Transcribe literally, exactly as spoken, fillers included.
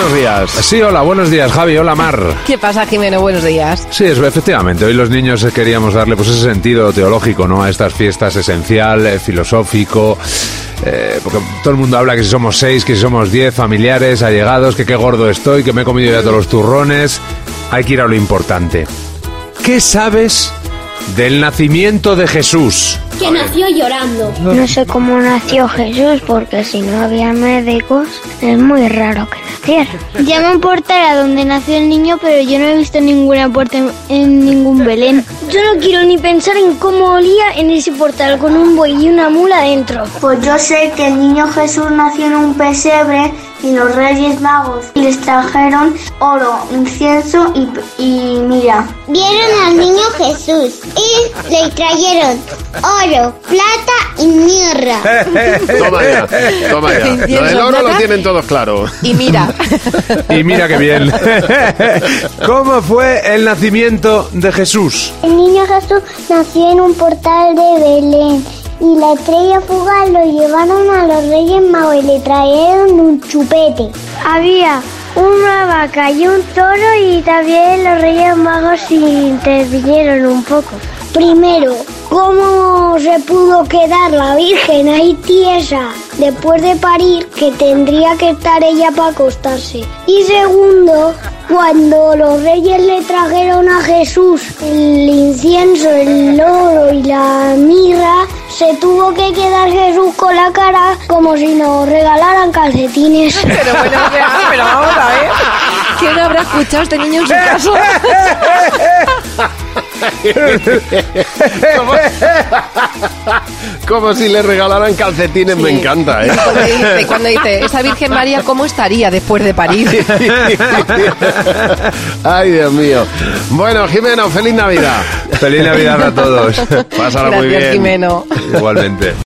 buenos días. Sí, hola, buenos días, Javi, hola, Mar. ¿Qué pasa, Jimeno? Buenos días. Sí, es, efectivamente, hoy los niños queríamos darle pues ese sentido teológico, ¿no?, a estas fiestas, esencial, eh, filosófico, eh, porque todo el mundo habla que si somos seis, que si somos diez, familiares, allegados, que qué gordo estoy, que me he comido ya todos los turrones. Hay que ir a lo importante. ¿Qué sabes del nacimiento de Jesús? Que nació llorando. No sé cómo nació Jesús, porque si no había médicos, es muy raro que naciera. Llaman portal a donde nació el niño, pero yo no he visto ninguna puerta en, en ningún Belén. Yo no quiero ni pensar en cómo olía en ese portal con un buey y una mula dentro. Pues yo sé que el niño Jesús nació en un pesebre y los Reyes Magos les trajeron oro, incienso y, y mira. Vieron al niño Jesús y le trajeron oro, plata y mirra. Toma ya, toma ya. Lo del oro lo tienen todos claro. Y mira. Y mira qué bien. ¿Cómo fue el nacimiento de Jesús? El niño Jesús nació en un portal de Belén. Y la estrella fugaz lo llevaron a los Reyes Magos y le trajeron un chupete. Había una vaca y un toro y también los Reyes Magos intervinieron un poco. Primero, ¿cómo se pudo quedar la Virgen ahí tiesa después de parir, que tendría que estar ella para acostarse? Y segundo, cuando los reyes le trajeron a Jesús el incienso, el oro y la mirra, se tuvo que quedar Jesús con la cara como si nos regalaran calcetines. Pero bueno, pero vamos a ver. ¿Quién habrá escuchado a este niño en su casa? como, como si le regalaran calcetines, sí. Me encanta, ¿eh? Cuando dice, cuando dice, esa Virgen María, ¿cómo estaría después de parir? Ay, Dios mío. Bueno, Jimeno, feliz Navidad. Feliz Navidad a todos. Pásala Gracias, muy bien. Jimeno. Igualmente.